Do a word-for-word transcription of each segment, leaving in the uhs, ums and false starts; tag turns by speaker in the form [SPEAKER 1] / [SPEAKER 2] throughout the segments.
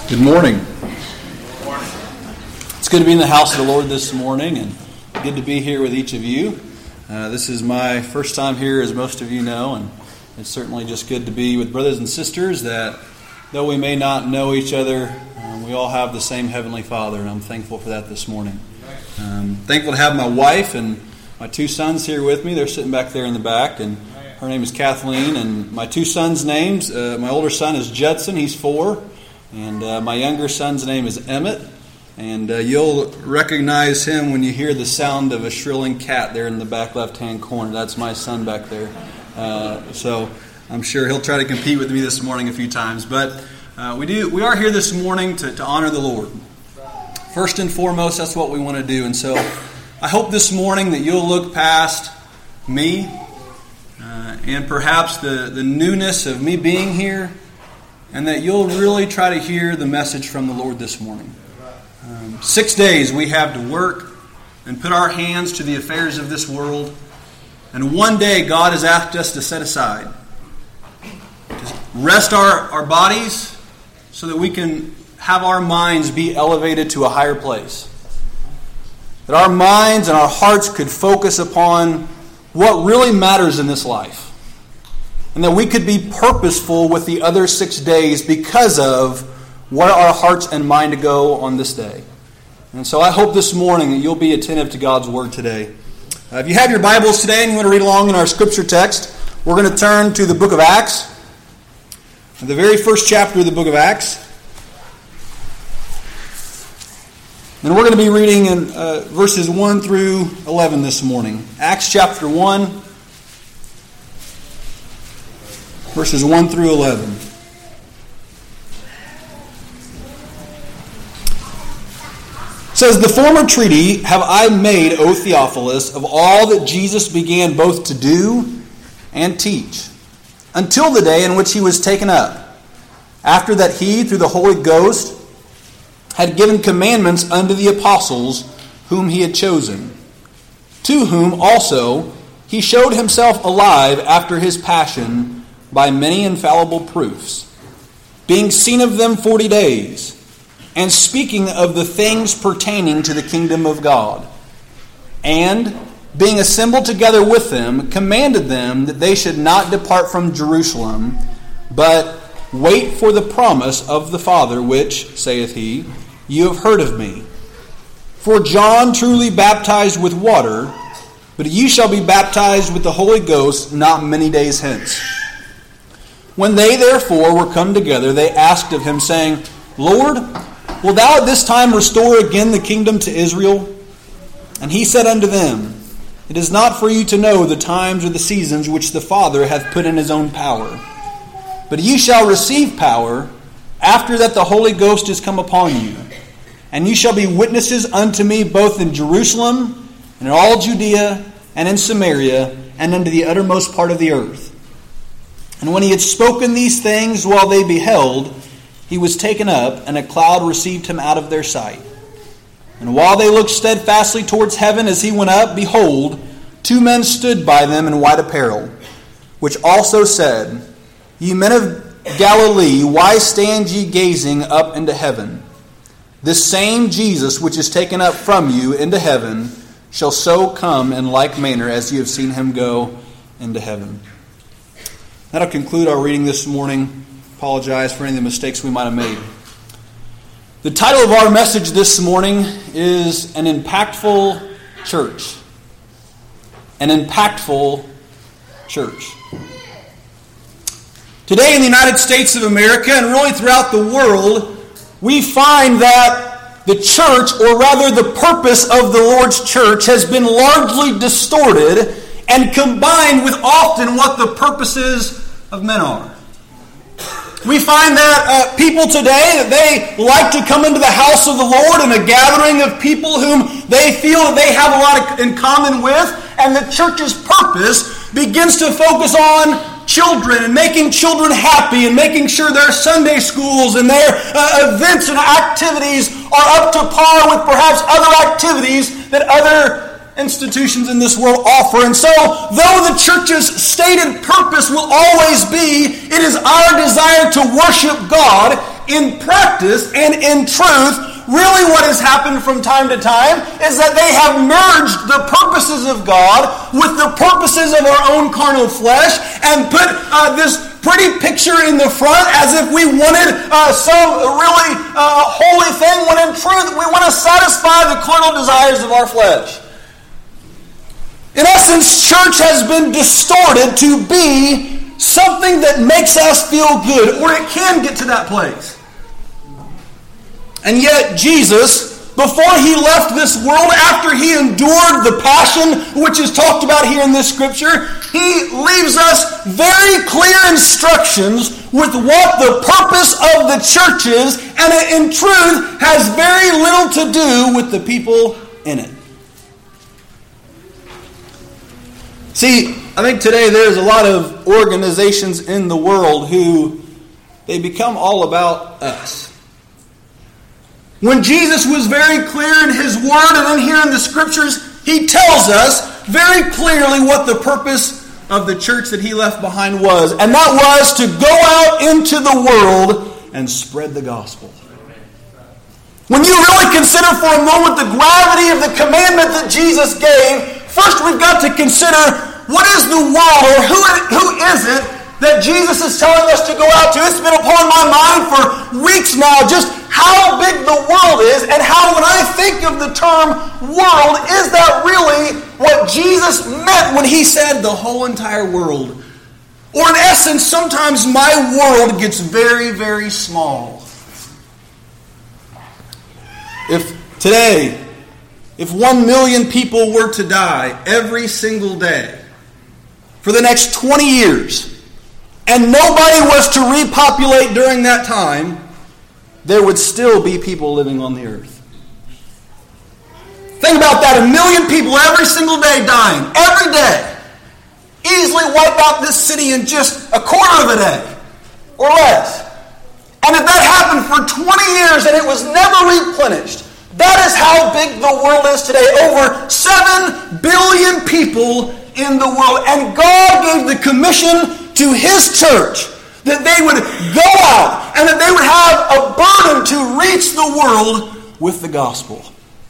[SPEAKER 1] Good morning. It's good to be in the house of the Lord this morning, and good to be here with each of you. Uh, this is my first time here, as most of you know, and it's certainly just good to be with brothers and sisters that, though we may not know each other, um, we all have the same Heavenly Father, and I'm thankful for that this morning. Um, thankful to have my wife and my two sons here with me. They're sitting back there in the back, and her name is Kathleen, and my two sons' names, uh, my older son is Judson, he's four, and uh, my younger son's name is Emmett, and uh, you'll recognize him when you hear the sound of a shrilling cat there in the back left-hand corner. That's my son back there. Uh, so I'm sure he'll try to compete with me this morning a few times. But uh, we do. We are here this morning to, to honor the Lord. First and foremost, that's what we want to do. And so I hope this morning that you'll look past me uh, and perhaps the, the newness of me being here, and that you'll really try to hear the message from the Lord this morning. Um, six days we have to work and put our hands to the affairs of this world. And one day God has asked us to set aside, to rest our, our bodies so that we can have our minds be elevated to a higher place. That our minds and our hearts could focus upon what really matters in this life. And that we could be purposeful with the other six days because of where our hearts and mind go on this day. And so I hope this morning that you'll be attentive to God's Word today. Uh, if you have your Bibles today and you want to read along in our scripture text, we're going to turn to the book of Acts, the very first chapter of the book of Acts. And we're going to be reading in uh, verses one through eleven this morning. Acts chapter one, verses one through eleven. It says, "The former treaty have I made, O Theophilus, of all that Jesus began both to do and teach, until the day in which he was taken up, after that he, through the Holy Ghost, had given commandments unto the apostles whom he had chosen, to whom also he showed himself alive after his passion by many infallible proofs, being seen of them forty days, and speaking of the things pertaining to the kingdom of God. And, being assembled together with them, commanded them that they should not depart from Jerusalem, but wait for the promise of the Father, which, saith he, you have heard of me. For John truly baptized with water, but ye shall be baptized with the Holy Ghost not many days hence. When they therefore were come together, they asked of him, saying, Lord, wilt thou at this time restore again the kingdom to Israel? And he said unto them, It is not for you to know the times or the seasons which the Father hath put in his own power. But ye shall receive power after that the Holy Ghost is come upon you. And ye shall be witnesses unto me both in Jerusalem, and in all Judea, and in Samaria, and unto the uttermost part of the earth. And when he had spoken these things while they beheld, he was taken up, and a cloud received him out of their sight. And while they looked steadfastly towards heaven as he went up, behold, two men stood by them in white apparel, which also said, Ye men of Galilee, why stand ye gazing up into heaven? This same Jesus which is taken up from you into heaven shall so come in like manner as ye have seen him go into heaven." That'll conclude our reading this morning. Apologize for any of the mistakes we might have made. The title of our message this morning is An Impactful Church. An Impactful Church. Today in the United States of America, and really throughout the world, we find that the church, or rather the purpose of the Lord's church, has been largely distorted and combined with often what the purposes of men are. We find that uh, people today, that they like to come into the house of the Lord in a gathering of people whom they feel that they have a lot of, in common with, and the church's purpose begins to focus on children and making children happy and making sure their Sunday schools and their uh, events and activities are up to par with perhaps other activities that other institutions in this world offer. And so, though the church's stated purpose will always be, it is our desire to worship God in practice and in truth, really what has happened from time to time is that they have merged the purposes of God with the purposes of our own carnal flesh and put uh, this pretty picture in the front as if we wanted uh, some really uh, holy thing, when in truth we want to satisfy the carnal desires of our flesh. In essence, church has been distorted to be something that makes us feel good, or it can get to that place. And yet Jesus, before he left this world, after he endured the passion, which is talked about here in this scripture, he leaves us very clear instructions with what the purpose of the church is, and it in truth has very little to do with the people in it. See, I think today there's a lot of organizations in the world who they become all about us. When Jesus was very clear in his word and then here in the scriptures, he tells us very clearly what the purpose of the church that he left behind was. And that was to go out into the world and spread the gospel. When you really consider for a moment the gravity of the commandment that Jesus gave, first we've got to consider what is the world, or who, who is it that Jesus is telling us to go out to. It's been upon my mind for weeks now, just how big the world is, and how when I think of the term world, is that really what Jesus meant when he said the whole entire world? Or in essence, sometimes my world gets very, very small. If today, if one million people were to die every single day for the next twenty years, and nobody was to repopulate during that time, there would still be people living on the earth. Think about that. A million people every single day dying. Every day. Easily wipe out this city in just a quarter of a day. Or less. And if that happened for twenty years and it was never replenished, that is how big the world is today. Over seven billion people in the world. And God gave the commission to his church that they would go out and that they would have a burden to reach the world with the gospel.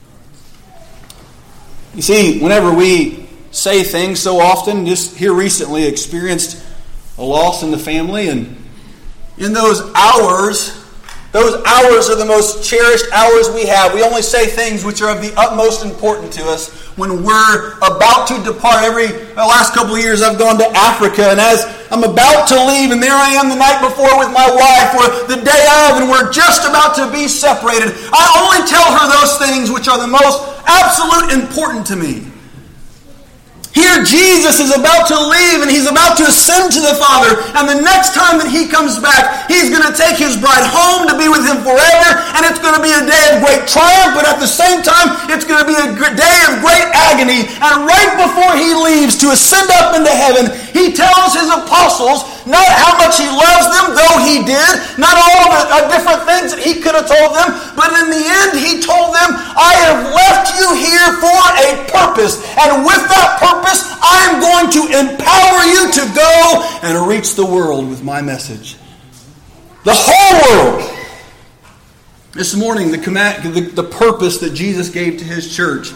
[SPEAKER 1] You see, whenever we say things so often, just here recently experienced a loss in the family, and in those hours, those hours are the most cherished hours we have. We only say things which are of the utmost importance to us when we're about to depart. Every the last couple of years I've gone to Africa, and as I'm about to leave, and there I am the night before with my wife, or the day of, and we're just about to be separated, I only tell her those things which are the most absolute important to me. Here Jesus is about to leave, and he's about to ascend to the Father, and the next time that he comes back, he's going to take his bride home to be with him forever, and it's going to be a day of great triumph, but at the same time, it's going to be a day of great agony. And right before he leaves to ascend up into heaven, he tells his apostles not how much he loves them, though he did, not all the uh, different things that he could have told them, but in the end, he told them, I have left you here for a purpose, and with that purpose, I am going to empower you to go and reach the world with my message. The whole world. This morning, the, command, the, the purpose that Jesus gave to his church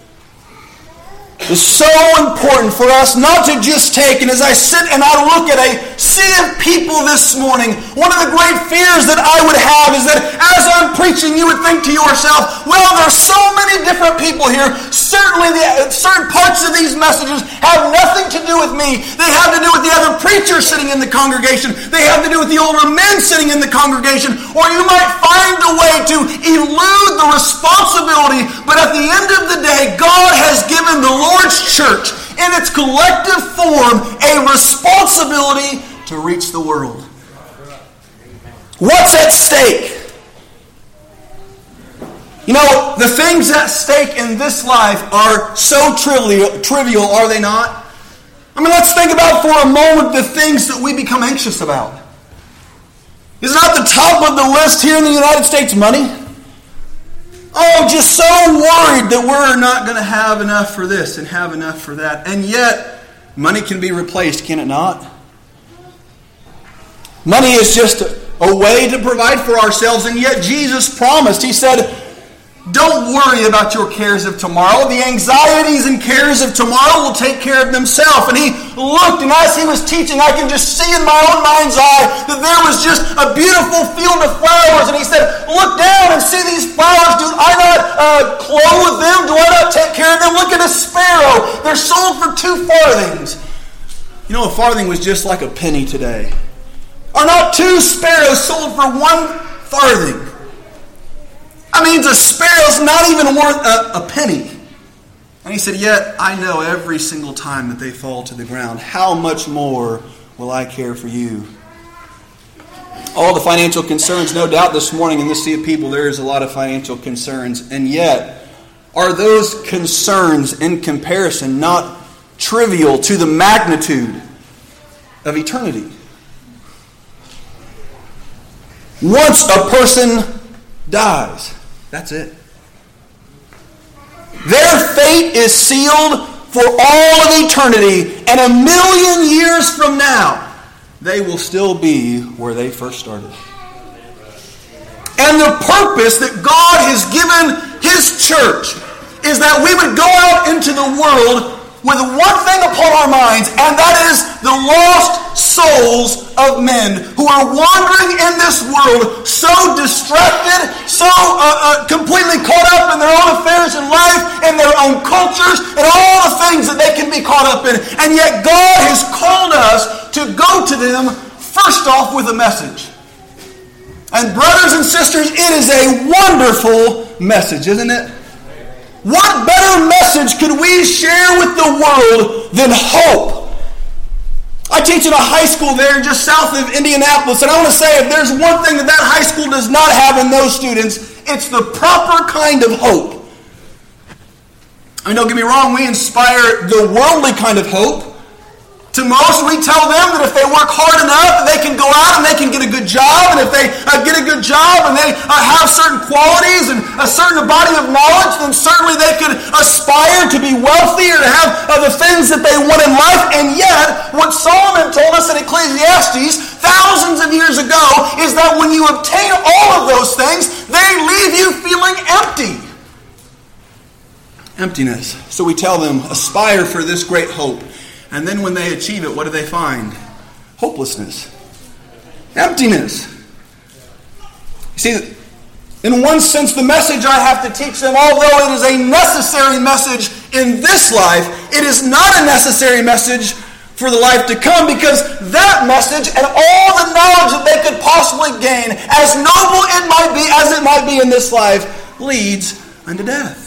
[SPEAKER 1] is so important for us not to just take, and as I sit and I look at a sea of people this morning, one of the great fears that I would have is that as I'm preaching, you would think to yourself, well, there's so many different people here. Certainly, the, certain parts of these messages have nothing to do with me. They have to do with the other preachers sitting in the congregation. They have to do with the older men sitting in the congregation. Or you might find a way to elude the responsibility, but at the end of the day, God has given the Lord's church in its collective form a responsibility to reach the world. What's at stake? You know, the things at stake in this life are so trivial, trivial, are they not? I mean, let's think about for a moment the things that we become anxious about. Is not the top of the list here in the United States money? Oh, just so worried that we're not going to have enough for this and have enough for that. And yet, money can be replaced, can it not? Money is just a, a way to provide for ourselves, and yet Jesus promised. He said, don't worry about your cares of tomorrow. The anxieties and cares of tomorrow will take care of themselves. And he looked, and as he was teaching, I can just see in my own mind's eye that there was just a beautiful field of flowers. And he said, look down and see these flowers. Do I not uh, clothe them? Do I not take care of them? Look at a sparrow. They're sold for two farthings. You know, a farthing was just like a penny today. Are not two sparrows sold for one farthing? I mean, a sparrow's not even worth a, a penny. And he said, yet I know every single time that they fall to the ground, how much more will I care for you? All the financial concerns, no doubt this morning in this sea of people, there is a lot of financial concerns. And yet, are those concerns in comparison not trivial to the magnitude of eternity? Once a person dies, that's it. Their fate is sealed for all of eternity, and a million years from now, they will still be where they first started. And the purpose that God has given His church is that we would go out into the world with one thing upon our minds, and that is the lost souls of men who are wandering in this world so distracted, so uh, uh, completely caught up in their own affairs in life, and their own cultures, and all the things that they can be caught up in. And yet God has called us to go to them first off with a message. And brothers and sisters, it is a wonderful message, isn't it? What better message could we share with the world than hope? I teach at a high school there just south of Indianapolis, and I want to say if there's one thing that that high school does not have in those students, it's the proper kind of hope. I mean, don't get me wrong, we inspire the worldly kind of hope. To most, we tell them that if they work hard enough, they can go out and they can get a good job. And if they uh, get a good job and they uh, have certain qualities and a certain body of knowledge, then certainly they could aspire to be wealthy or to have uh, the things that they want in life. And yet, what Solomon told us in Ecclesiastes thousands of years ago is that when you obtain all of those things, they leave you feeling empty. Emptiness. So we tell them, aspire for this great hope. And then when they achieve it, what do they find? Hopelessness. Emptiness. You see, in one sense, the message I have to teach them, although it is a necessary message in this life, it is not a necessary message for the life to come, because that message and all the knowledge that they could possibly gain, as noble it might be as it might be in this life, leads unto death.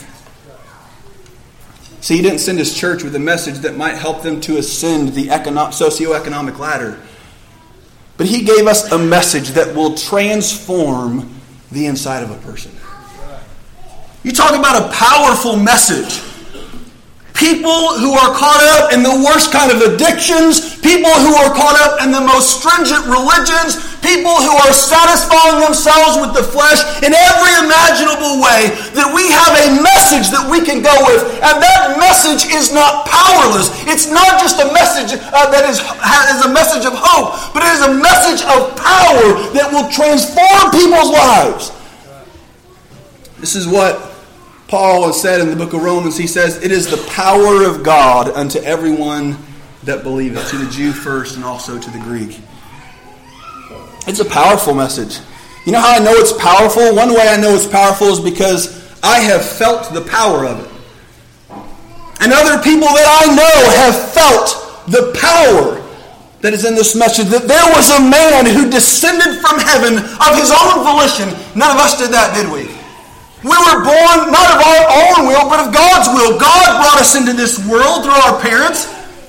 [SPEAKER 1] See, He didn't send His church with a message that might help them to ascend the econo- socioeconomic ladder. But He gave us a message that will transform the inside of a person. You talk about a powerful message. People who are caught up in the worst kind of addictions, people who are caught up in the most stringent religions, people who are satisfying themselves with the flesh in every imaginable way, that we have a message that we can go with. And that message is not powerless. It's not just a message uh, that is, is a message of hope, but it is a message of power that will transform people's lives. This is what Paul has said in the book of Romans. He says, it is the power of God unto everyone that believeth, to the Jew first and also to the Greek. It's a powerful message. You know how I know it's powerful? One way I know it's powerful is because I have felt the power of it. And other people that I know have felt the power that is in this message. That there was a man who descended from heaven of his own volition. None of us did that, did we? We were born not of our own will, but of God's will. God brought us into this world through our parents.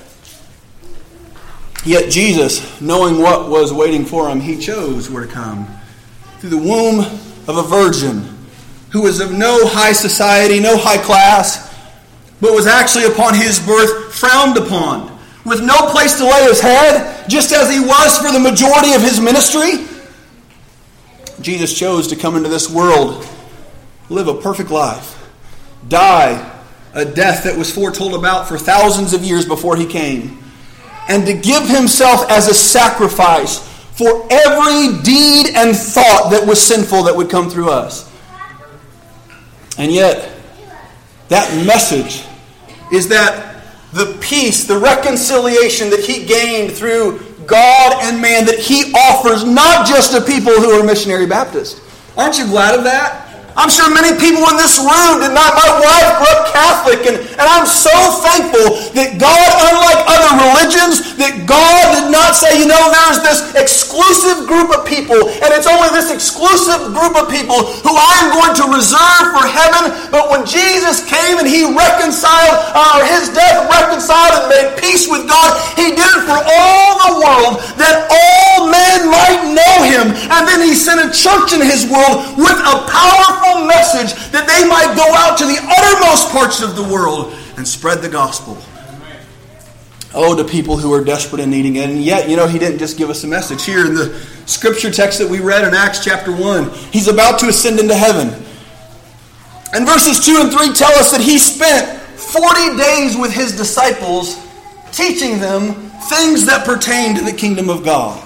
[SPEAKER 1] Yet Jesus, knowing what was waiting for Him, He chose where to come. Through the womb of a virgin who was of no high society, no high class, but was actually upon His birth frowned upon, with no place to lay His head, just as He was for the majority of His ministry. Jesus chose to come into this world live a perfect life, die a death that was foretold about for thousands of years before he came, and to give himself as a sacrifice for every deed and thought that was sinful that would come through us. And yet, that message is that the peace, the reconciliation that he gained through God and man, that he offers not just to people who are missionary Baptists. Aren't you glad of that? I'm sure many people in this room did not. My wife grew up Catholic, and, and I'm so thankful that God, unlike other religions, that God did not say, you know, there's this exclusive group of people, and it's only this exclusive group of people who I'm going to reserve for heaven. But when Jesus came and he reconciled, or uh, his death reconciled and made peace with God, he did it for all the world, that all men might know him. And then he sent a church in his world with a powerful message that they might go out to the uttermost parts of the world and spread the gospel. Oh, to people who are desperate and needing it. And yet, you know, he didn't just give us a message. Here in the scripture text that we read in Acts chapter one, he's about to ascend into heaven. And verses two and three tell us that he spent forty days with his disciples, teaching them things that pertain to the kingdom of God.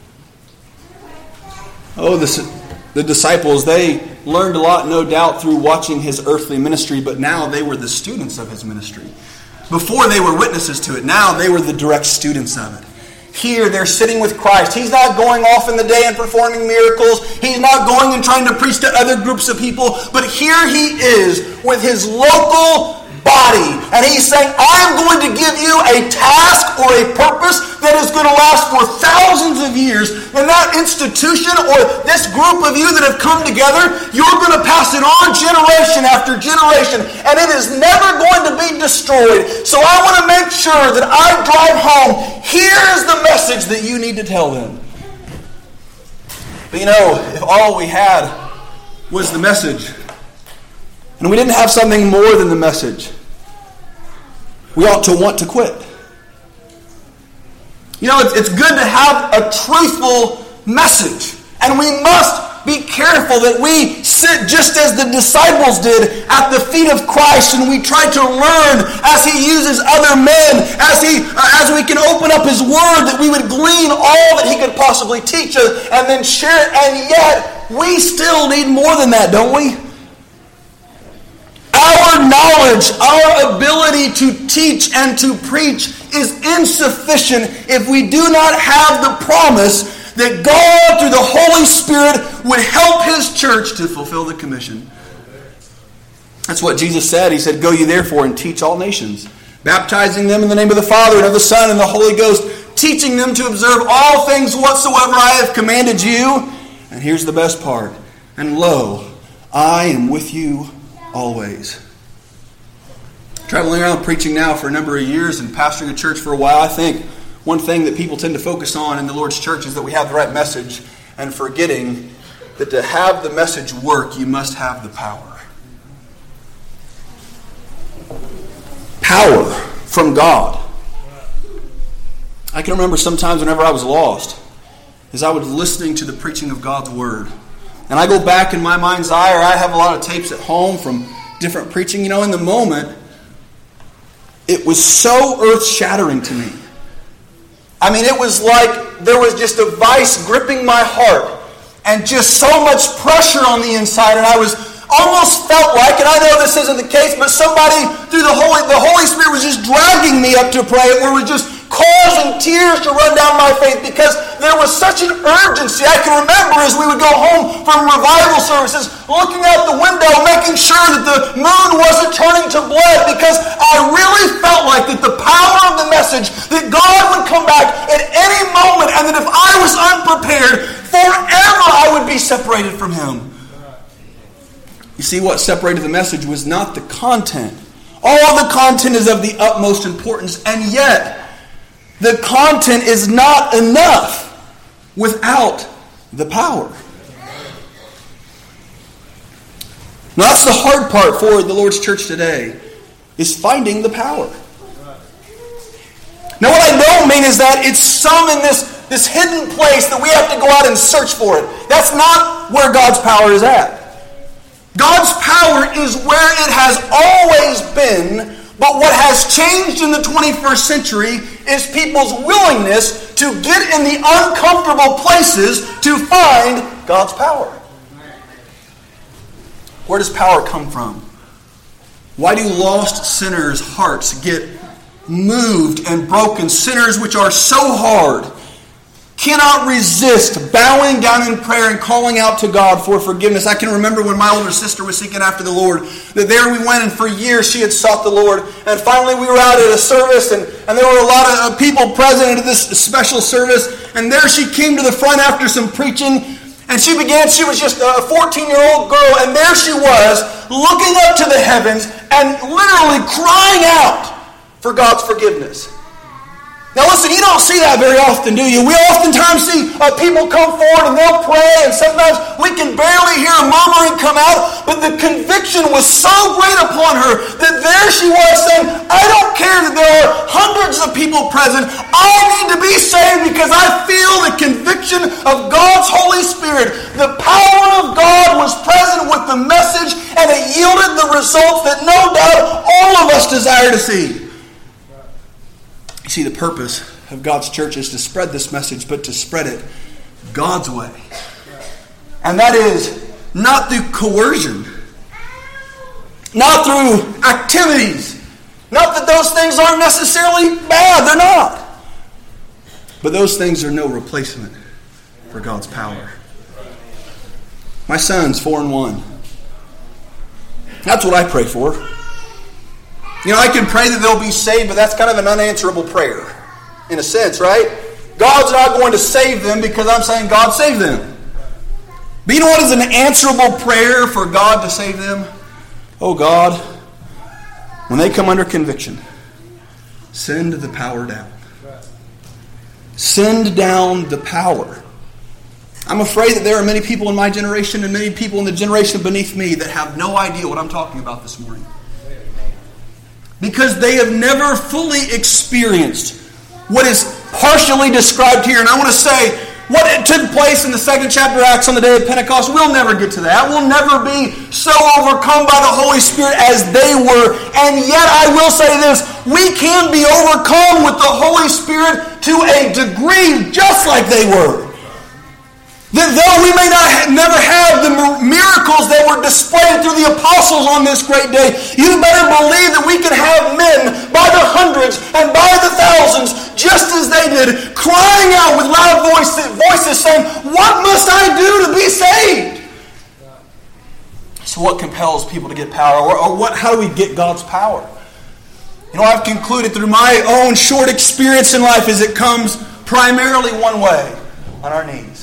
[SPEAKER 1] Oh, this, the disciples, they learned a lot, no doubt, through watching his earthly ministry, but now they were the students of his ministry. Before they were witnesses to it, now they were the direct students of it. Here they're sitting with Christ. He's not going off in the day and performing miracles. He's not going and trying to preach to other groups of people. But here he is with his local body. And he's saying, I'm going to give you a task or a purpose that is going to last for thousands of years. And that institution or this group of you that have come together, you're going to pass it on generation after generation. And it is never going to be destroyed. So I want to make sure that I drive home. Here's the message that you need to tell them. But you know, if all we had was the message, and we didn't have something more than the message, we ought to want to quit. You know, it's, it's good to have a truthful message. And we must be careful that we sit just as the disciples did at the feet of Christ, and we try to learn as he uses other men, as he, uh, as we can open up his word, that we would glean all that he could possibly teach us and then share it. And yet, we still need more than that, don't we? Our knowledge, our ability to teach and to preach is insufficient if we do not have the promise that God, through the Holy Spirit, would help his church to fulfill the commission. That's what Jesus said. He said, go ye therefore and teach all nations, baptizing them in the name of the Father and of the Son and the Holy Ghost, teaching them to observe all things whatsoever I have commanded you. And here's the best part. And lo, I am with you always. Traveling around preaching now for a number of years and pastoring a church for a while, I think one thing that people tend to focus on in the Lord's church is that we have the right message, and forgetting that to have the message work, you must have the power. Power from God. I can remember sometimes whenever I was lost, as I was listening to the preaching of God's Word. And I go back in my mind's eye, or I have a lot of tapes at home from different preaching. You know, in the moment, it was so earth-shattering to me. I mean, it was like there was just a vice gripping my heart and just so much pressure on the inside. And I was almost felt like, and I know this isn't the case, but somebody through the Holy, the Holy Spirit was just dragging me up to pray, or was just causing tears to run down my face, because there was such an urgency. I can remember as we would go home from revival services, looking out the window, making sure that the moon wasn't turning to blood, because I really felt like that the power of the message, that God would come back at any moment, and that if I was unprepared, forever I would be separated from him. You see, what separated the message was not the content. All the content is of the utmost importance, and yet the content is not enough without the power. Now, that's the hard part for the Lord's church today, is finding the power. Now, what I don't mean is that it's some in this, this hidden place that we have to go out and search for it. That's not where God's power is at. God's power is where it has always been, but what has changed in the twenty-first century is people's willingness to get in the uncomfortable places to find God's power. Where does power come from? Why do lost sinners' hearts get moved and broken? Sinners which are so hard cannot resist bowing down in prayer and calling out to God for forgiveness. I can remember when my older sister was seeking after the Lord, that there we went, and for years she had sought the Lord. And finally we were out at a service, and, and there were a lot of people present at this special service. And there she came to the front after some preaching, and she began, she was just a fourteen-year-old girl, and there she was, looking up to the heavens and literally crying out for God's forgiveness. Now listen, you don't see that very often, do you? We oftentimes see uh, people come forward and they'll pray, and sometimes we can barely hear a murmuring come out, but the conviction was so great upon her that there she was saying, I don't care that there are hundreds of people present, I need to be saved because I feel the conviction of God's Holy Spirit. The power of God was present with the message, and it yielded the results that no doubt all of us desire to see. You see, the purpose of God's church is to spread this message, but to spread it God's way. And that is not through coercion, not through activities. Not that those things aren't necessarily bad, they're not. But those things are no replacement for God's power. My son's four and one. That's what I pray for. You know, I can pray that they'll be saved, but that's kind of an unanswerable prayer, in a sense, right? God's not going to save them because I'm saying God save them. But you know what is an answerable prayer for God to save them? Oh God, when they come under conviction, send the power down. Send down the power. I'm afraid that there are many people in my generation and many people in the generation beneath me that have no idea what I'm talking about this morning. Because they have never fully experienced what is partially described here. And I want to say, what it took place in the second chapter of Acts on the day of Pentecost, we'll never get to that. We'll never be so overcome by the Holy Spirit as they were. And yet I will say this, we can be overcome with the Holy Spirit to a degree just like they were. That though we may not have, never have the miracles that were displayed through the apostles on this great day, you better believe that we can have men by the hundreds and by the thousands, just as they did, crying out with loud voices, voices saying, what must I do to be saved? So what compels people to get power? Or, or what? How do we get God's power? You know, I've concluded through my own short experience in life is it comes primarily one way, on our knees.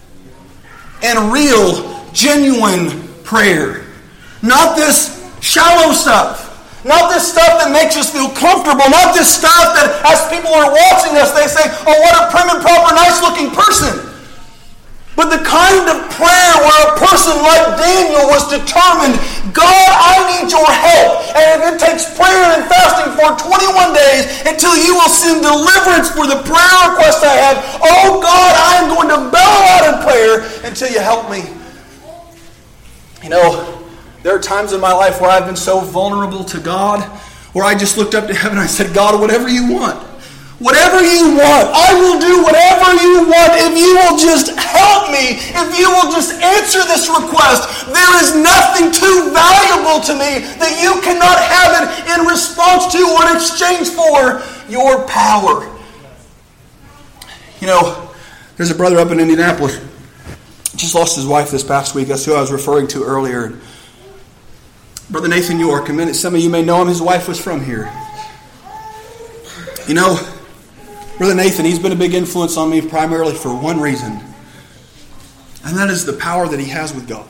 [SPEAKER 1] And real, genuine prayer. Not this shallow stuff. Not this stuff that makes us feel comfortable. Not this stuff that as people are watching us, they say, oh, what a prim and proper, nice-looking person. But the kind of prayer where a person like Daniel was determined, God, I need your help. And if it takes prayer and fasting for twenty-one days until you will send deliverance for the prayer request I have, oh God, I am going to bellow out in prayer until you help me. You know, there are times in my life where I've been so vulnerable to God, where I just looked up to heaven and I said, God, whatever you want. Whatever you want, I will do whatever you want if you will just help me, if you will just answer this request. There is nothing too valuable to me that you cannot have it in response to or in exchange for your power. You know, there's a brother up in Indianapolis, just lost his wife this past week. That's who I was referring to earlier. Brother Nathan York, and some of you may know him, his wife was from here. You know, Brother Nathan, he's been a big influence on me primarily for one reason. And that is the power that he has with God.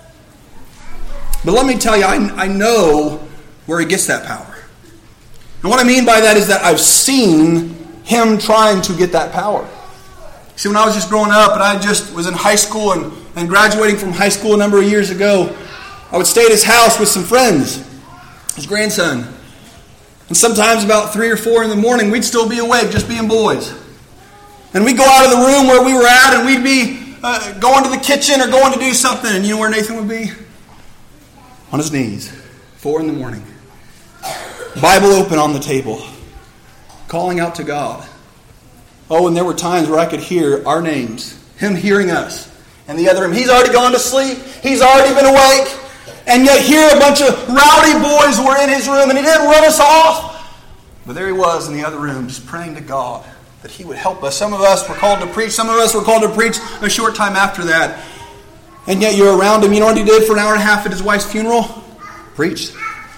[SPEAKER 1] But let me tell you, I, I know where he gets that power. And what I mean by that is that I've seen him trying to get that power. See, when I was just growing up and I just was in high school and, and graduating from high school a number of years ago, I would stay at his house with some friends, his grandson. And sometimes about three or four in the morning, we'd still be awake, just being boys. And we'd go out of the room where we were at, and we'd be uh, going to the kitchen or going to do something. And you know where Nathan would be? on his knees, four in the morning, Bible open on the table, calling out to God. Oh, and there were times where I could hear our names, him hearing us, and the other room. He's already gone to sleep. He's already been awake. And yet here a bunch of rowdy boys were in his room, and he didn't run us off. But there he was in the other room, just praying to God that he would help us. Some of us were called to preach. Some of us were called to preach a short time after that. And yet you're around him. You know what he did for an hour and a half at his wife's funeral? Preached.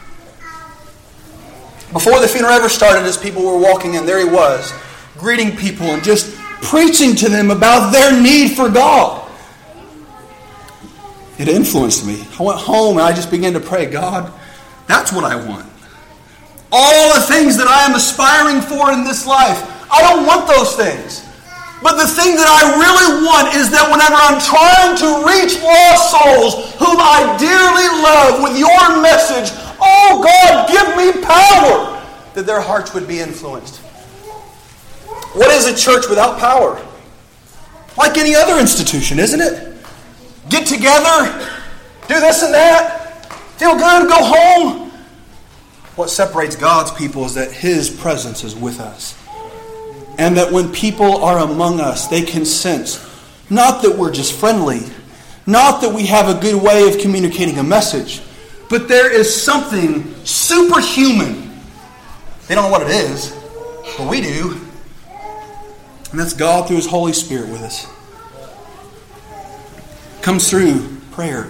[SPEAKER 1] Before the funeral ever started, as people were walking in, there he was, greeting people and just preaching to them about their need for God. It influenced me. I went home and I just began to pray, God, that's what I want. All the things that I am aspiring for in this life, I don't want those things. But the thing that I really want is that whenever I'm trying to reach lost souls whom I dearly love with your message, oh God, give me power that their hearts would be influenced. What is a church without power? Like any other institution, isn't it? Get together, do this and that, feel good, go home. What separates God's people is that his presence is with us. And that when people are among us, they can sense, not that we're just friendly, not that we have a good way of communicating a message, but there is something superhuman. They don't know what it is, but we do. And that's God through his Holy Spirit with us. Comes through prayer.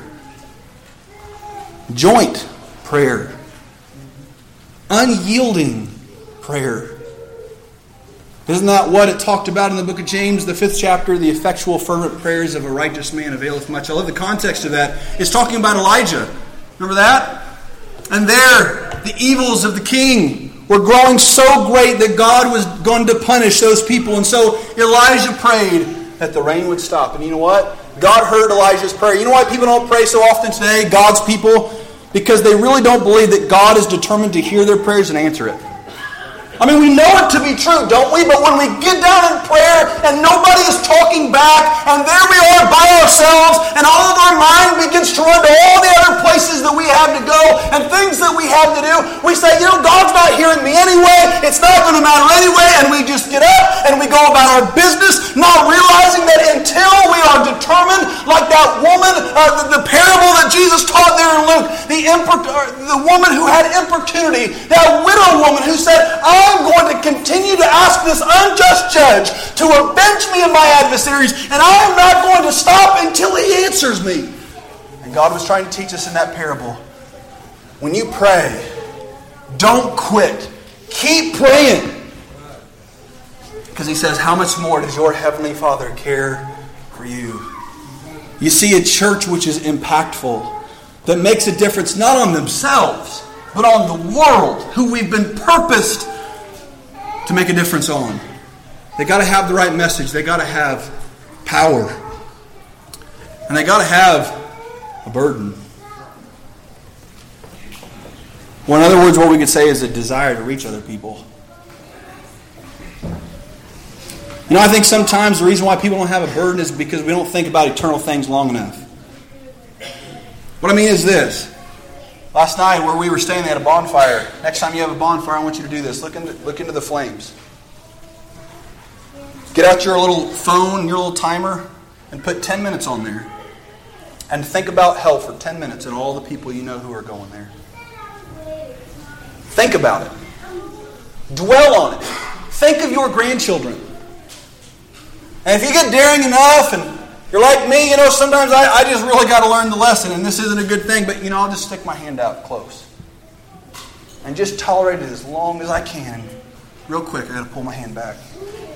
[SPEAKER 1] Joint prayer. Unyielding prayer. Isn't that what it talked about in the book of James, the fifth chapter? The effectual fervent prayers of a righteous man availeth much. I love the context of that. It's talking about Elijah. Remember that? And there, the evils of the king were growing so great that God was going to punish those people. And so Elijah prayed that the rain would stop. And you know what? God heard Elijah's prayer. You know why people don't pray so often today, God's people? Because they really don't believe that God is determined to hear their prayers and answer it. I mean, we know it to be true, don't we? But when we get down in prayer and nobody is talking back, and there we are by ourselves, and all of our mind begins to run to all the other places that we have to go and things that we have to do, we say, you know, God's not hearing me anyway. It's not going to matter anyway. And we just get up and we go about our business, not realizing that until we are determined, like that woman, uh, the, the parable that Jesus taught there in Luke, the, import, uh, the woman who had importunity, that widow woman who said, I'm going to continue to ask this unjust judge to avenge me of my adversaries, and I am not going to stop until he answers me. And God was trying to teach us in that parable, when you pray, don't quit. Keep praying. Because he says, how much more does your heavenly Father care for you? You see, a church which is impactful, that makes a difference not on themselves, but on the world, who we've been purposed to make a difference on. They got to have the right message. They got to have power. And they got to have a burden. Well, in other words, what we could say is a desire to reach other people. You know, I think sometimes the reason why people don't have a burden is because we don't think about eternal things long enough. What I mean is this. Last night where we were staying, they had a bonfire. Next time you have a bonfire, I want you to do this. Look into, look into the flames. Get out your little phone, your little timer, and put ten minutes on there. And think about hell for ten minutes and all the people you know who are going there. Think about it. Dwell on it. Think of your grandchildren. And if you get daring enough and you're like me, you know, sometimes I, I just really got to learn the lesson, and this isn't a good thing, but, you know, I'll just stick my hand out close. And just tolerate it as long as I can. Real quick, I got to pull my hand back.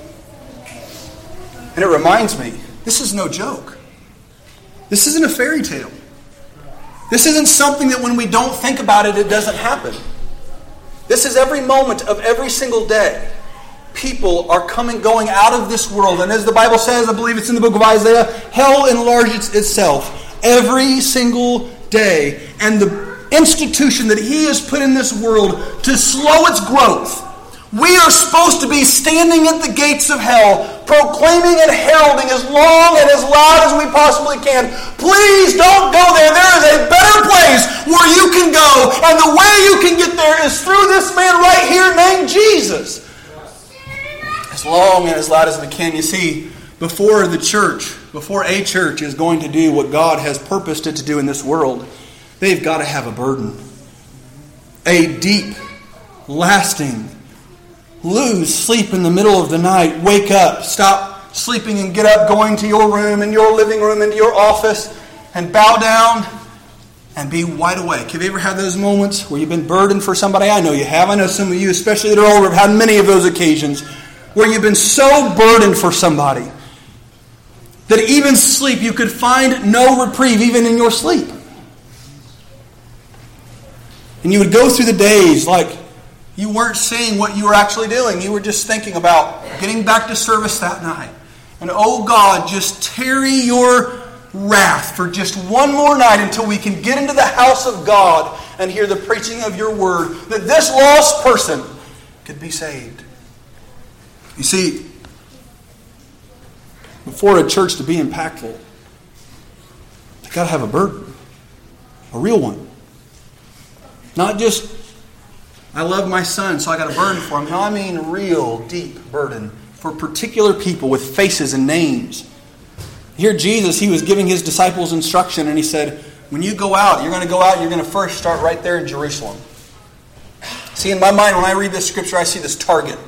[SPEAKER 1] And it reminds me, this is no joke. This isn't a fairy tale. This isn't something that when we don't think about it, it doesn't happen. This is every moment of every single day. People are coming, going out of this world. And as the Bible says, I believe it's in the book of Isaiah, hell enlarges itself every single day. And the institution that he has put in this world to slow its growth We are supposed to be standing at the gates of hell, proclaiming and heralding as long and as loud as we possibly can. Please don't go there. There is a better place where you can go. And the way you can get there is through this man right here named Jesus. As long and as loud as we can. You see, before the church, before a church is going to do what God has purposed it to do in this world, they've got to have a burden. A deep, lasting, lose sleep in the middle of the night, wake up, stop sleeping and get up, going to your room, in your living room, into your office, and bow down and be wide awake. Have you ever had those moments where you've been burdened for somebody? I know you have. I know some of you, especially that are older, have had many of those occasions where you've been so burdened for somebody that even sleep, you could find no reprieve even in your sleep. And you would go through the days like you weren't seeing what you were actually doing. You were just thinking about getting back to service that night. And oh God, just tarry your wrath for just one more night until we can get into the house of God and hear the preaching of your word, that this lost person could be saved. You see, before a church to be impactful, they've got to have a burden, a real one. Not just, I love my son, so I got a burden for him. No, I mean real, deep burden for particular people with faces and names. Here Jesus, he was giving his disciples instruction, and he said, when you go out, you're going to go out, you're going to first start right there in Jerusalem. See, in my mind, when I read this scripture, I see this target.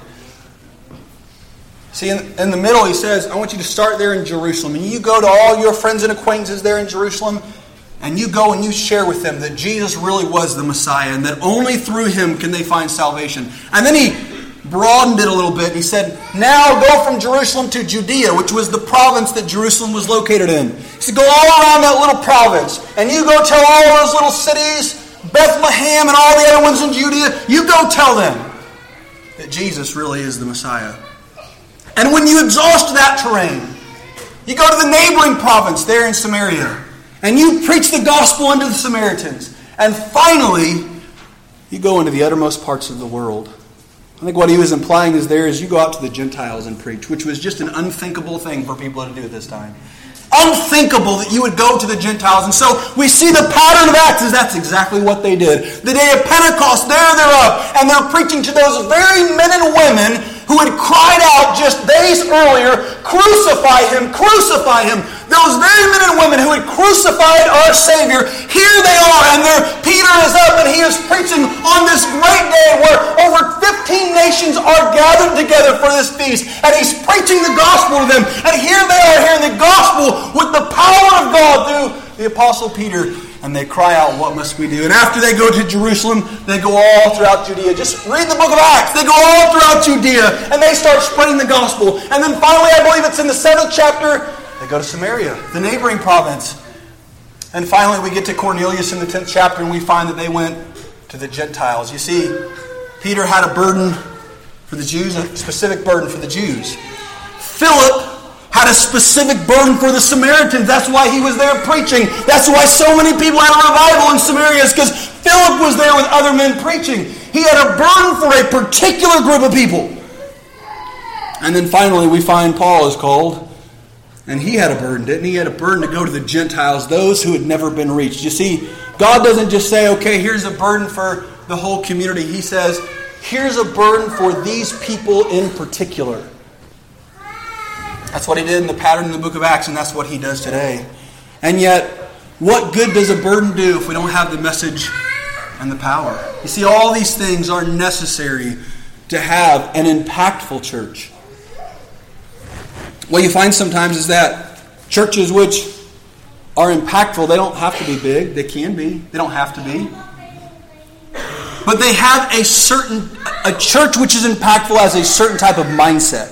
[SPEAKER 1] See, in, in the middle, he says, I want you to start there in Jerusalem. And you go to all your friends and acquaintances there in Jerusalem, and you go and you share with them that Jesus really was the Messiah and that only through him can they find salvation. And then he broadened it a little bit. He said, now go from Jerusalem to Judea, which was the province that Jerusalem was located in. He said, go all around that little province. And you go tell all those little cities, Bethlehem and all the other ones in Judea, you go tell them that Jesus really is the Messiah. And when you exhaust that terrain, you go to the neighboring province there in Samaria. And you preach the gospel unto the Samaritans. And finally, you go into the uttermost parts of the world. I think what he was implying is there is you go out to the Gentiles and preach, which was just an unthinkable thing for people to do at this time. Unthinkable that you would go to the Gentiles. And so we see the pattern of Acts is that's exactly what they did. The day of Pentecost, there they're up, and they're preaching to those very men and women who had cried out just days earlier, crucify him, crucify him. Those very men and women who had crucified our Savior, here they are, and Peter is up and he is preaching on this great day where over fifteen nations are gathered together for this feast, and he's preaching the gospel to them, and here they are hearing the gospel with the power of God through the Apostle Peter. And they cry out, what must we do? And after they go to Jerusalem, they go all throughout Judea. Just read the book of Acts. They go all throughout Judea. And they start spreading the gospel. And then finally, I believe it's in the seventh chapter, they go to Samaria, the neighboring province. And finally, we get to Cornelius in the tenth chapter, and we find that they went to the Gentiles. You see, Peter had a burden for the Jews, a specific burden for the Jews. Philip had a specific burden for the Samaritans. That's why he was there preaching. That's why so many people had a revival in Samaria, is because Philip was there with other men preaching. He had a burden for a particular group of people. And then finally we find Paul is called, and he had a burden, didn't he? He had a burden to go to the Gentiles, those who had never been reached. You see, God doesn't just say, okay, here's a burden for the whole community. He says, here's a burden for these people in particular. That's what he did in the pattern in the book of Acts, and that's what he does today. And yet, what good does a burden do if we don't have the message and the power? You see, all these things are necessary to have an impactful church. What you find sometimes is that churches which are impactful, they don't have to be big. They can be. They don't have to be. But they have a certain, a church which is impactful has a certain type of mindset.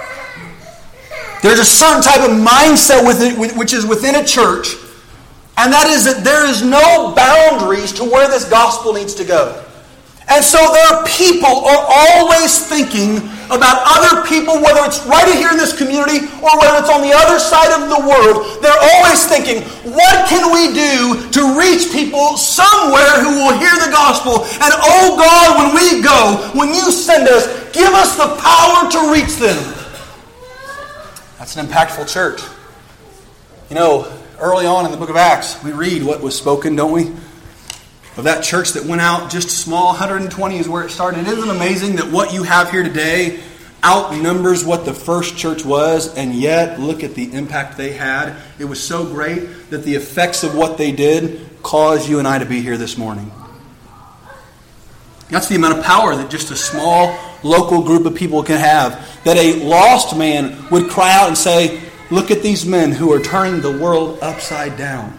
[SPEAKER 1] There's a certain type of mindset within, which is within a church, and that is that there is no boundaries to where this gospel needs to go. And so there are people are always thinking about other people, whether it's right here in this community or whether it's on the other side of the world, they're always thinking, what can we do to reach people somewhere who will hear the gospel? And oh God, when we go, when you send us, give us the power to reach them. That's an impactful church. You know, early on in the book of Acts, we read what was spoken, don't we? Of that church that went out just small, one hundred twenty is where it started. Isn't it amazing that what you have here today outnumbers what the first church was, and yet look at the impact they had. It was so great that the effects of what they did caused you and I to be here this morning. That's the amount of power that just a small local group of people can have. That a lost man would cry out and say, look at these men who are turning the world upside down.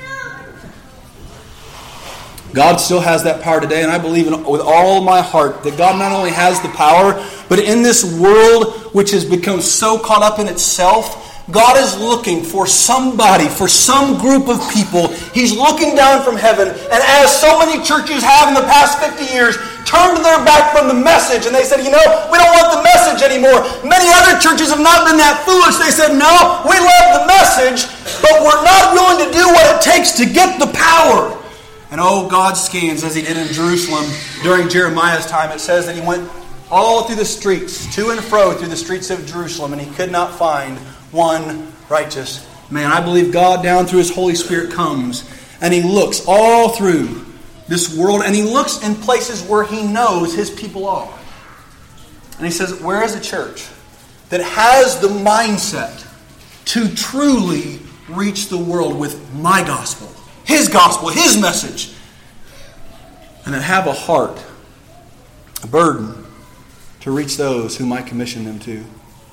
[SPEAKER 1] God still has that power today, and I believe in, with all my heart that God not only has the power, but in this world which has become so caught up in itself, God is looking for somebody, for some group of people. He's looking down from heaven, and as so many churches have in the past fifty years, turned their back from the message, and they said, you know, we don't want the message anymore. Many other churches have not been that foolish. They said, no, we love the message, but we're not willing to do what it takes to get the power. And oh, God scans as he did in Jerusalem during Jeremiah's time. It says that he went all through the streets, to and fro through the streets of Jerusalem, and he could not find one righteous man. I believe God down through his Holy Spirit comes, and he looks all through this world, and he looks in places where he knows his people are. And he says, where is a church that has the mindset to truly reach the world with my gospel? His gospel, his message. And that have a heart, a burden to reach those whom I commission them to.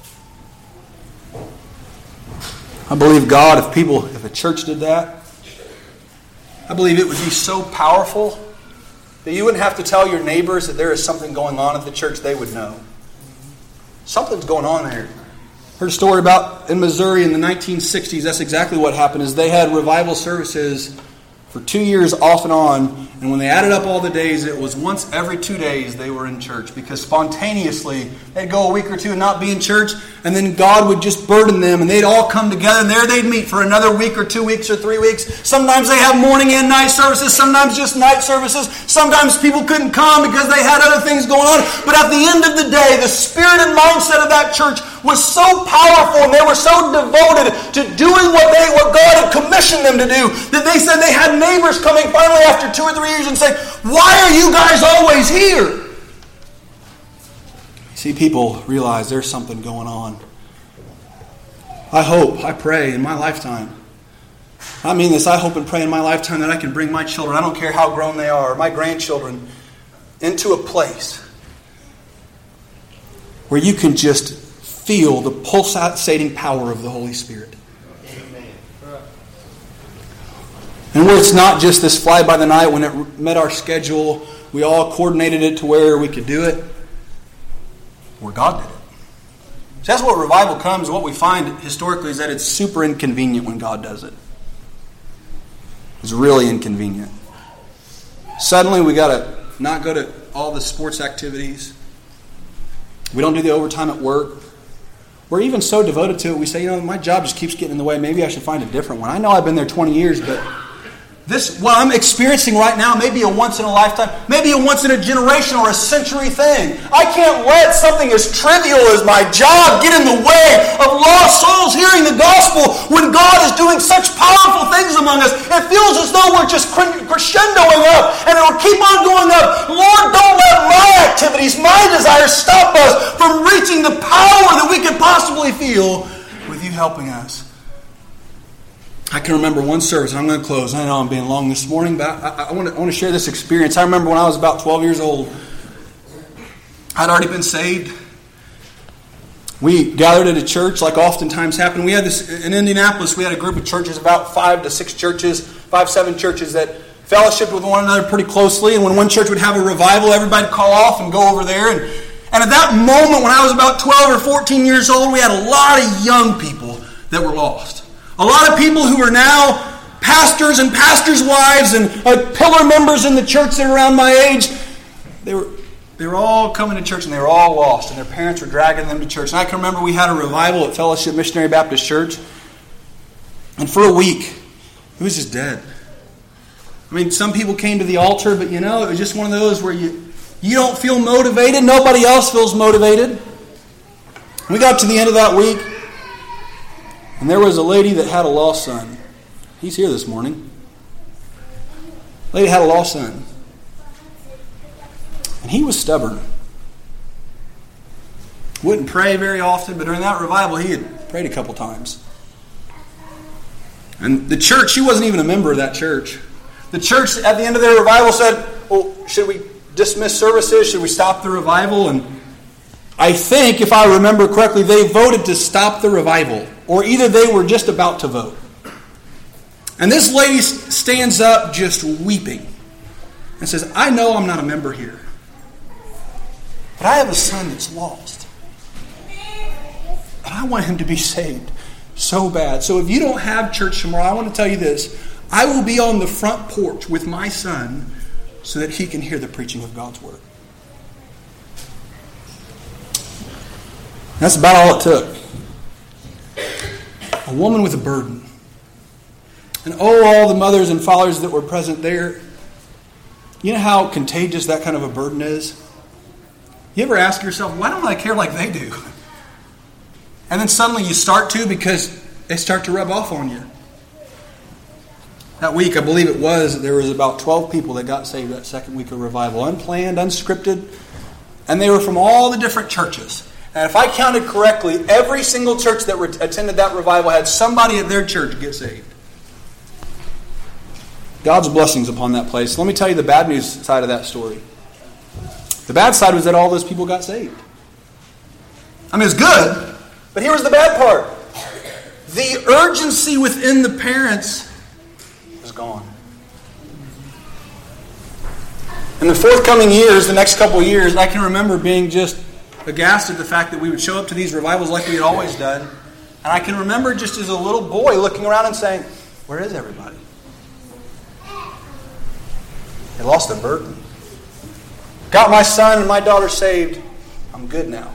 [SPEAKER 1] I believe God, if people, if a church did that, I believe it would be so powerful that you wouldn't have to tell your neighbors that there is something going on at the church. They would know. Something's going on there. Heard a story about in Missouri in the nineteen sixties. That's exactly what happened. Is they had revival services for two years off and on, and when they added up all the days, it was once every two days they were in church, because spontaneously they'd go a week or two and not be in church, and then God would just burden them, and they'd all come together, and there they'd meet for another week or two weeks or three weeks. Sometimes they have morning and night services, sometimes just night services. Sometimes people couldn't come because they had other things going on. But at the end of the day, the spirit and mindset of that church was so powerful, and they were so devoted to doing what they what God had commissioned them to do, that they said they had neighbors coming finally after two or three years and saying, why are you guys always here? See, people realize there's something going on. I hope, I pray in my lifetime. I mean this, I hope and pray in my lifetime that I can bring my children, I don't care how grown they are, my grandchildren, into a place where you can just feel the pulsating power of the Holy Spirit. Amen. And where it's not just this fly by the night when it met our schedule, we all coordinated it to where we could do it, where God did it. So that's what revival comes. What we find historically is that it's super inconvenient when God does it. It's really inconvenient. Suddenly we got to not go to all the sports activities. We don't do the overtime at work. We're even so devoted to it, we say, you know, my job just keeps getting in the way. Maybe I should find a different one. I know I've been there twenty years, but this, what I'm experiencing right now, may be a once in a lifetime, maybe a once in a generation or a century thing. I can't let something as trivial as my job get in the way of lost souls hearing the gospel when God is doing such powerful things among us. It feels as though we're just crescendoing up, and it will keep on going up. Lord, don't let my activities, my desires stop us from reaching the power that we can possibly feel with you helping us. I can remember one service, and I'm going to close. I know I'm being long this morning, but I, I, want to, I want to share this experience. I remember when I was about twelve years old, I'd already been saved. We gathered at a church, like oftentimes happen. We had this in Indianapolis. We had a group of churches, about five to six churches, five, seven churches that fellowshiped with one another pretty closely. And when one church would have a revival, everybody would call off and go over there. And, and at that moment, when I was about twelve or fourteen years old, we had a lot of young people that were lost. A lot of people who are now pastors and pastors' wives and uh, pillar members in the church that are around my age. They were they were all coming to church and they were all lost, and their parents were dragging them to church. And I can remember we had a revival at Fellowship Missionary Baptist Church, and for a week, it was just dead. I mean, some people came to the altar, but you know, it was just one of those where you, you don't feel motivated. Nobody else feels motivated. We got to the end of that week, and there was a lady that had a lost son. He's here this morning. Lady had a lost son. And he was stubborn. Wouldn't pray very often, but during that revival, he had prayed a couple times. And the church, she wasn't even a member of that church. The church at the end of their revival said, well, should we dismiss services? Should we stop the revival? And I think, if I remember correctly, they voted to stop the revival. Or either they were just about to vote. And this lady stands up just weeping and says, I know I'm not a member here, but I have a son that's lost. And I want him to be saved so bad. So if you don't have church tomorrow, I want to tell you this. I will be on the front porch with my son so that he can hear the preaching of God's word. That's about all it took. A woman with a burden. And oh, all the mothers and fathers that were present there. You know how contagious that kind of a burden is? You ever ask yourself, why don't I care like they do? And then suddenly you start to because they start to rub off on you. That week, I believe it was, there was about twelve people that got saved that second week of revival. Unplanned, unscripted. And they were from all the different churches. And if I counted correctly, every single church that re- attended that revival had somebody at their church get saved. God's blessings upon that place. Let me tell you the bad news side of that story. The bad side was that all those people got saved. I mean, it's good, but here was the bad part. The urgency within the parents was gone. In the forthcoming years, the next couple of years, I can remember being just aghast at the fact that we would show up to these revivals like we had always done. And I can remember just as a little boy looking around and saying, where is everybody? They lost their burden. Got my son and my daughter saved. I'm good now.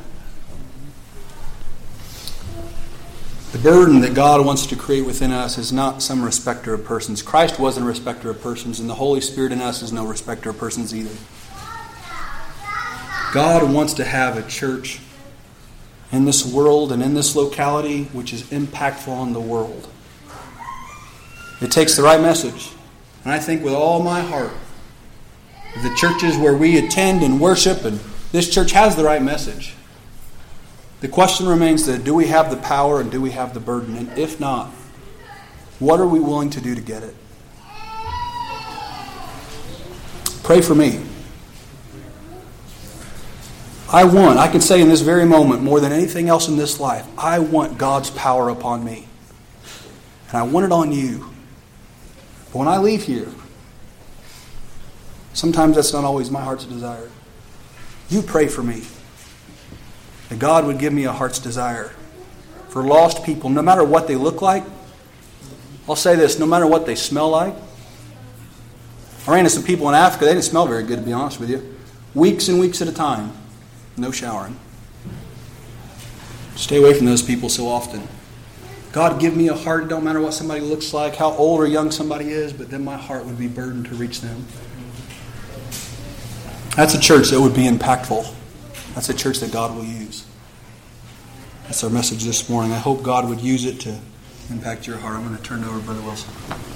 [SPEAKER 1] The burden that God wants to create within us is not some respecter of persons. Christ wasn't a respecter of persons, and the Holy Spirit in us is no respecter of persons either. God wants to have a church in this world and in this locality which is impactful on the world. It takes the right message. And I think with all my heart, the churches where we attend and worship, and this church has the right message. The question remains that do we have the power and do we have the burden? And if not, what are we willing to do to get it? Pray for me. I want, I can say in this very moment, more than anything else in this life, I want God's power upon me. And I want it on you. But when I leave here, sometimes that's not always my heart's desire. You pray for me. That God would give me a heart's desire for lost people, no matter what they look like. I'll say this, no matter what they smell like. I ran into some people in Africa, they didn't smell very good, to be honest with you. Weeks and weeks at a time. No showering. Stay away from those people so often. God, give me a heart. It don't matter what somebody looks like, how old or young somebody is, but then my heart would be burdened to reach them. That's a church that would be impactful. That's a church that God will use. That's our message this morning. I hope God would use it to impact your heart. I'm going to turn it over to Brother Wilson.